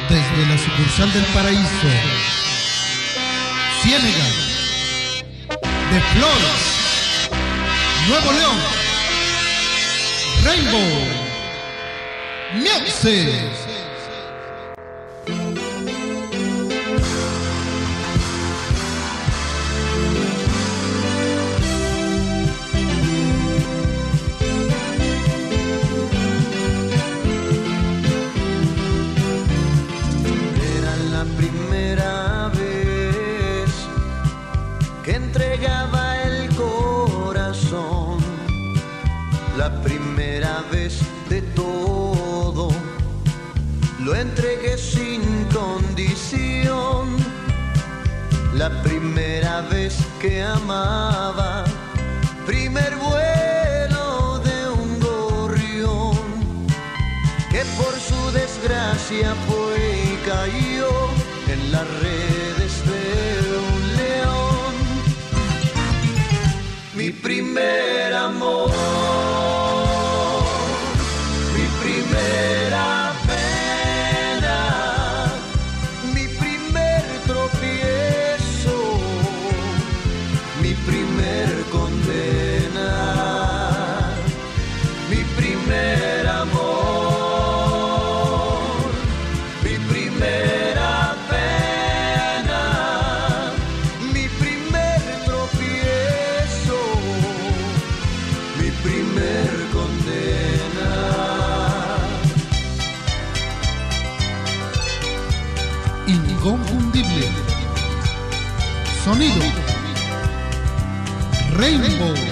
desde la sucursal del Paraíso, Ciénega, de Flores, Nuevo León, Rainbow Music. Entregaba el corazón, la primera vez de todo, lo entregué sin condición, la primera vez que amaba, primer vuelo de un gorrión, que por su desgracia fue y cayó en las redes de un león. Mi primer amor, mi primera pena, mi primer tropiezo, mi primer condena, mi primer amor, mi primera pena, mi primer tropiezo, mi primer condena. Inconfundible sonido Rainbow